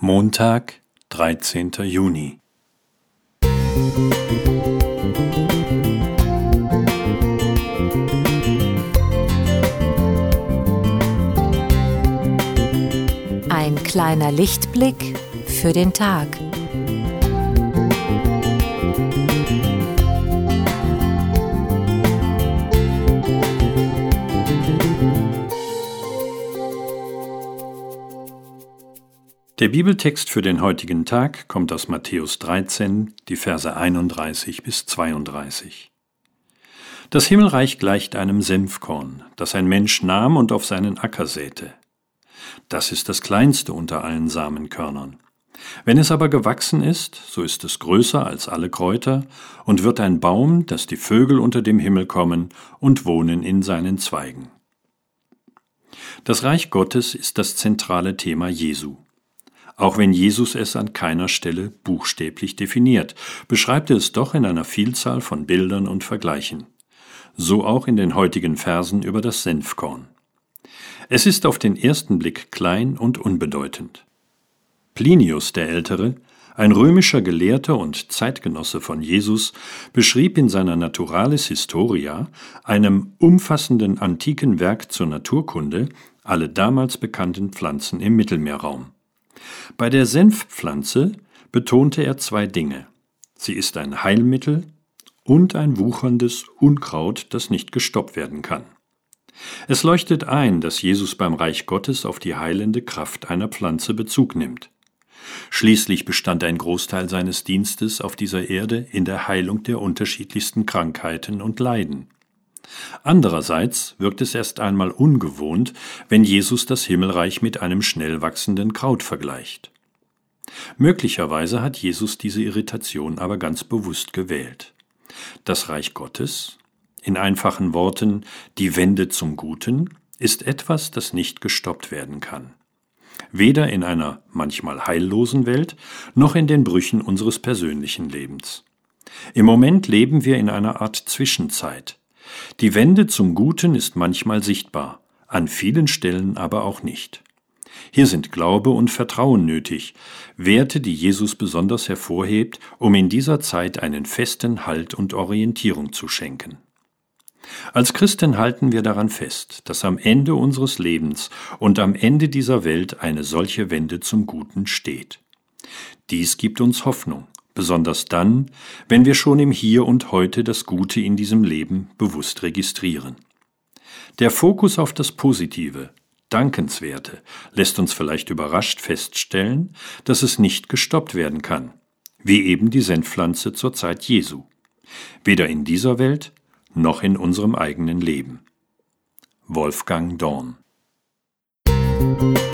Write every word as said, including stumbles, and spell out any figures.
Montag, dreizehnter Juni. Ein kleiner Lichtblick für den Tag. Der Bibeltext für den heutigen Tag kommt aus Matthäus dreizehn, die Verse einunddreißig bis zweiunddreißig. Das Himmelreich gleicht einem Senfkorn, das ein Mensch nahm und auf seinen Acker säte. Das ist das kleinste unter allen Samenkörnern. Wenn es aber gewachsen ist, so ist es größer als alle Kräuter und wird ein Baum, dass die Vögel unter dem Himmel kommen und wohnen in seinen Zweigen. Das Reich Gottes ist das zentrale Thema Jesu. Auch wenn Jesus es an keiner Stelle buchstäblich definiert, beschreibt er es doch in einer Vielzahl von Bildern und Vergleichen. So auch in den heutigen Versen über das Senfkorn. Es ist auf den ersten Blick klein und unbedeutend. Plinius der Ältere, ein römischer Gelehrter und Zeitgenosse von Jesus, beschrieb in seiner Naturalis Historia, einem umfassenden antiken Werk zur Naturkunde, alle damals bekannten Pflanzen im Mittelmeerraum. Bei der Senfpflanze betonte er zwei Dinge. Sie ist ein Heilmittel und ein wucherndes Unkraut, das nicht gestoppt werden kann. Es leuchtet ein, dass Jesus beim Reich Gottes auf die heilende Kraft einer Pflanze Bezug nimmt. Schließlich bestand ein Großteil seines Dienstes auf dieser Erde in der Heilung der unterschiedlichsten Krankheiten und Leiden. Andererseits wirkt es erst einmal ungewohnt, wenn Jesus das Himmelreich mit einem schnell wachsenden Kraut vergleicht. Möglicherweise hat Jesus diese Irritation aber ganz bewusst gewählt. Das Reich Gottes, in einfachen Worten die Wende zum Guten, ist etwas, das nicht gestoppt werden kann. Weder in einer manchmal heillosen Welt, noch in den Brüchen unseres persönlichen Lebens. Im Moment leben wir in einer Art Zwischenzeit. Die Wende zum Guten ist manchmal sichtbar, an vielen Stellen aber auch nicht. Hier sind Glaube und Vertrauen nötig, Werte, die Jesus besonders hervorhebt, um in dieser Zeit einen festen Halt und Orientierung zu schenken. Als Christen halten wir daran fest, dass am Ende unseres Lebens und am Ende dieser Welt eine solche Wende zum Guten steht. Dies gibt uns Hoffnung. Besonders dann, wenn wir schon im Hier und Heute das Gute in diesem Leben bewusst registrieren. Der Fokus auf das Positive, Dankenswerte, lässt uns vielleicht überrascht feststellen, dass es nicht gestoppt werden kann, wie eben die Senfpflanze zur Zeit Jesu. Weder in dieser Welt, noch in unserem eigenen Leben. Wolfgang Dorn.